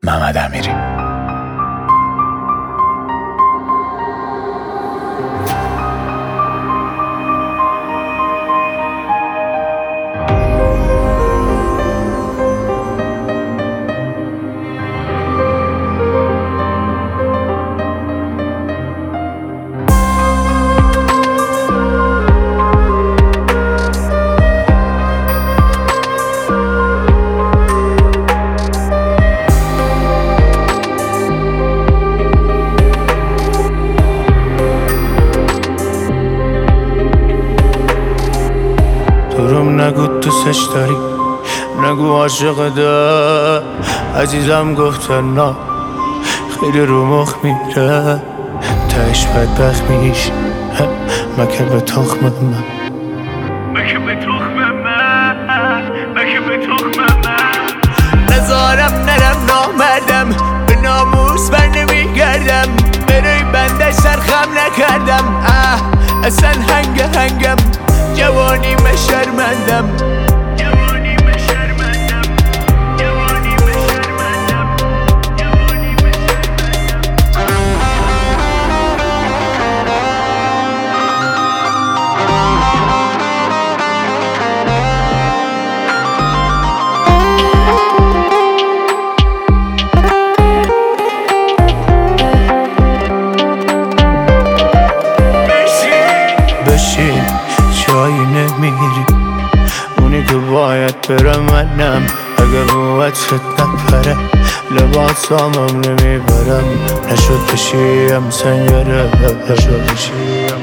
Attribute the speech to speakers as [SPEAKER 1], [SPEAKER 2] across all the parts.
[SPEAKER 1] محمد امیری.
[SPEAKER 2] دروم نگو دوستش داری، نگو عاشقته. عزیزم گفتن نه، خیلی رو مخ میره، تهش بدبخت میش مکه به تخم من،
[SPEAKER 3] مکه به تخم من، مکه به تخم من.
[SPEAKER 2] نزارم نرم نامردم، به ناموس بر نمیگردم، برای بنده سرخم نکردم. اصلا هنگم جوانی شرمندم،
[SPEAKER 3] جوانی شرمندم، جوانی شرمندم، جوانی
[SPEAKER 2] بشین جایی نمیری، اونی که باید برم منم. اگه قوتت نپره لباسامم نمیبرم، نشد بشیم سنگره، نشد بشیم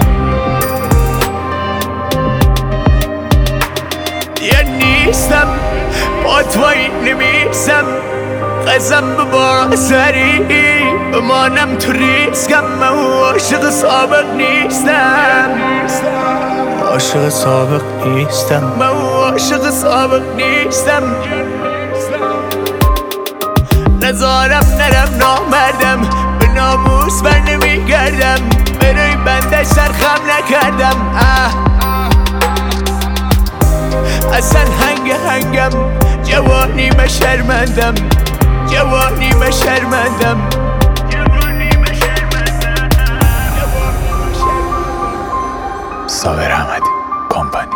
[SPEAKER 2] دیگه نیستم با توی نمیسم، قسم به بار سری بمانم تو ریسکم. من عاشق سابق نیستم، عاشق سابق نیستم، من عاشق سابق نیستم. نزارم نرم نامردم، به ناموس بر نمیگردم، برای بنده سرخم نکردم. اصلا هنگم جوانی شرمندم، جوانی شرمندم.
[SPEAKER 1] صابر احمدی کمپانی.